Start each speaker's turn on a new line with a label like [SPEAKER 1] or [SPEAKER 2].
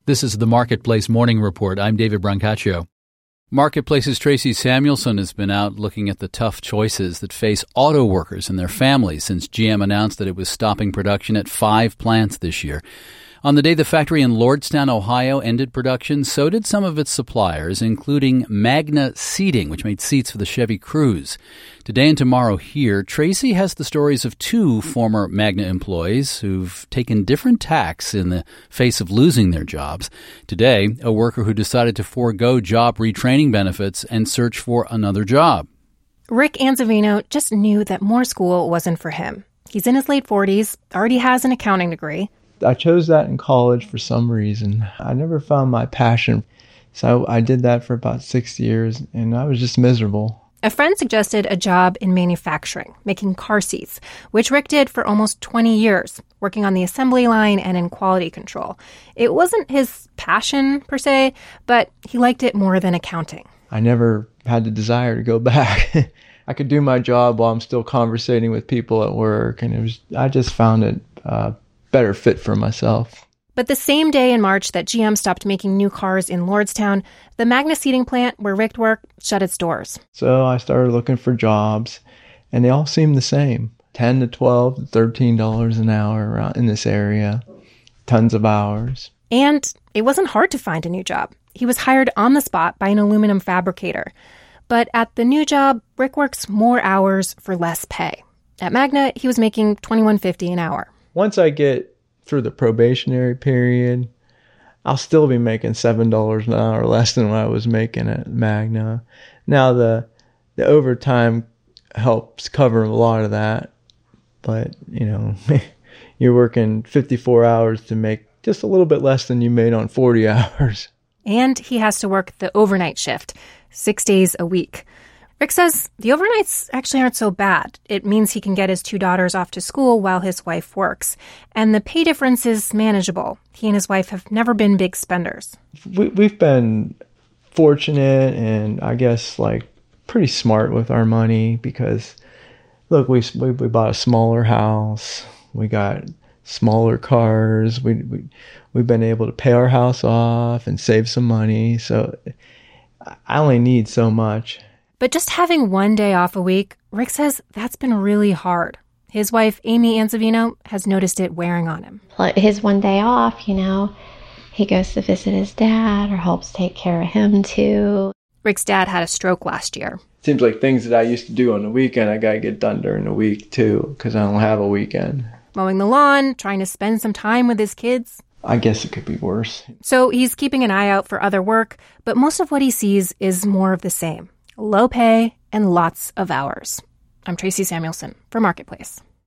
[SPEAKER 1] This is the Marketplace Morning Report. I'm David Brancaccio. Marketplace's Tracy Samuelson has been out looking at the tough choices that face auto workers and their families since GM announced that it was stopping production at 5 plants this year. On the day the factory in Lordstown, Ohio, ended production, so did some of its suppliers, including Magna Seating, which made seats for the Chevy Cruze. Today and tomorrow here, Tracy has the stories of 2 former Magna employees who've taken different tacks in the face of losing their jobs. Today, a worker who decided to forego job retraining benefits and search for another job.
[SPEAKER 2] Rick Anzavino just knew that more school wasn't for him. He's in his late 40s, already has an accounting degree.
[SPEAKER 3] I chose that in college for some reason. I never found my passion, so I did that for about 6 years, and I was just miserable.
[SPEAKER 2] A friend suggested a job in manufacturing, making car seats, which Rick did for almost 20 years, working on the assembly line and in quality control. It wasn't his passion, per se, but he liked it more than accounting.
[SPEAKER 3] I never had the desire to go back. I could do my job while I'm still conversating with people at work, and I just found it better fit for myself.
[SPEAKER 2] But the same day in March that GM stopped making new cars in Lordstown, the Magna Seating plant where Rick worked shut its doors.
[SPEAKER 3] So I started looking for jobs, and they all seemed the same. $10 to $12 to $13 an hour around in this area. Tons of hours.
[SPEAKER 2] And it wasn't hard to find a new job. He was hired on the spot by an aluminum fabricator. But at the new job, Rick works more hours for less pay. At Magna, he was making $21.50 an hour.
[SPEAKER 3] Once I get through the probationary period, I'll still be making $7 an hour less than what I was making at Magna. Now, the overtime helps cover a lot of that, but, you're working 54 hours to make just a little bit less than you made on 40 hours.
[SPEAKER 2] And he has to work the overnight shift, 6 days a week. Rick says the overnights actually aren't so bad. It means he can get his 2 daughters off to school while his wife works. And the pay difference is manageable. He and his wife have never been big spenders.
[SPEAKER 3] We've been fortunate and I guess pretty smart with our money because, look, we bought a smaller house. We got smaller cars. We've been able to pay our house off and save some money. So I only need so much.
[SPEAKER 2] But just having 1 day off a week, Rick says that's been really hard. His wife, Amy Anzavino, has noticed it wearing on him.
[SPEAKER 4] His 1 day off, he goes to visit his dad or helps take care of him too.
[SPEAKER 2] Rick's dad had a stroke last year.
[SPEAKER 3] Seems like things that I used to do on the weekend, I got to get done during the week too, because I don't have a weekend.
[SPEAKER 2] Mowing the lawn, trying to spend some time with his kids.
[SPEAKER 3] I guess it could be worse.
[SPEAKER 2] So he's keeping an eye out for other work, but most of what he sees is more of the same. Low pay and lots of hours. I'm Tracy Samuelson for Marketplace.